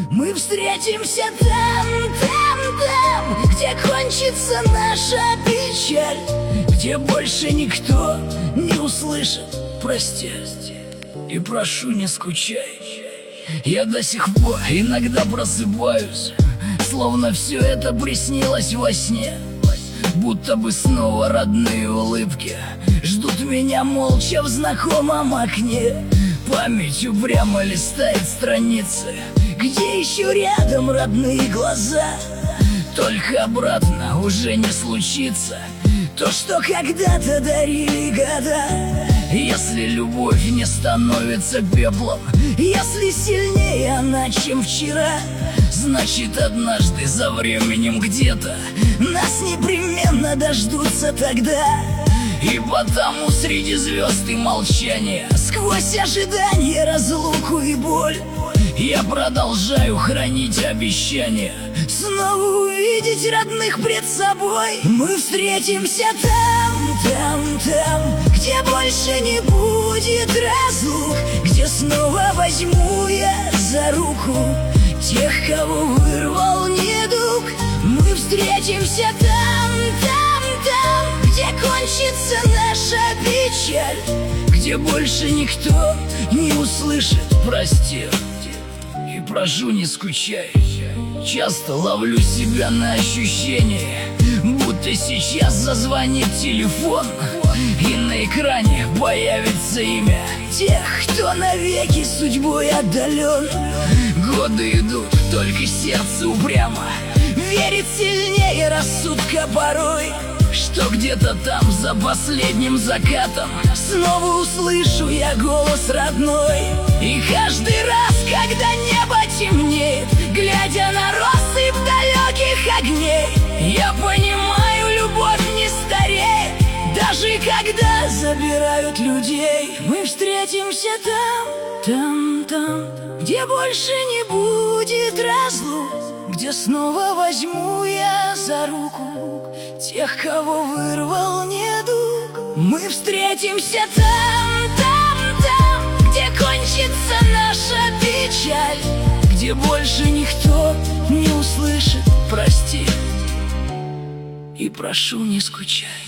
Мы встретимся там, где кончится наша печаль, где больше никто не услышит «прости». И прошу, не скучай. Я до сих пор иногда просыпаюсь, словно все это приснилось во сне. Будто бы снова родные улыбки ждут меня молча в знакомом окне. Память упрямо листает страницы, где еще рядом родные глаза. Только обратно уже не случится то, что когда-то дарили года. Если любовь не становится пеплом, если сильнее она, чем вчера, значит, однажды за временем где-то нас непременно дождутся тогда. И потому среди звезд и молчания, сквозь ожидание, разлуку и боль, я продолжаю хранить обещание снова увидеть родных пред собой. Мы встретимся там, где больше не будет разлук, где снова возьму я за руку тех, кого вырвал недуг. Мы встретимся там, где кончится наша печаль, где больше никто не услышит «прости». И прошу, не скучай. Часто ловлю себя на ощущение, будто сейчас зазвонит телефон, и на экране появится имя тех, кто навеки судьбой отдален. Годы идут, только сердце упрямо верит сильнее рассудка порой, что где-то там за последним закатом снова услышу я голос родной. И каждый раз, когда небо темнеет, глядя на россыпь далеких огней, я понимаю, любовь не стареет, даже когда забирают людей. Мы встретимся там, где больше не будет разлук, где снова возьму я за руку тех, кого вырвал недуг. Мы встретимся там, где кончится наша печаль, где больше никто не услышит «прости». И прошу, не скучай.